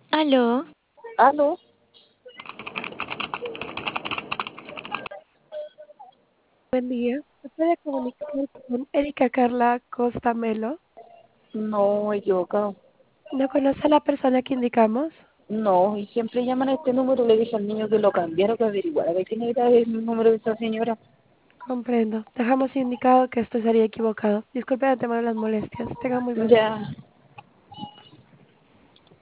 Aló, Aló, Buen día. ¿Me puede comunicar con Erika Carla Costa Melo? no, equivocado. ¿No conoce a la persona que indicamos? No, y siempre llaman a este número. Le dije al niño que lo cambiara, que averiguara de quién era el número de esa señora. Comprendo. Dejamos indicado que esto sería equivocado. Disculpe de antemano las molestias. Tenga muy buen día. Ya,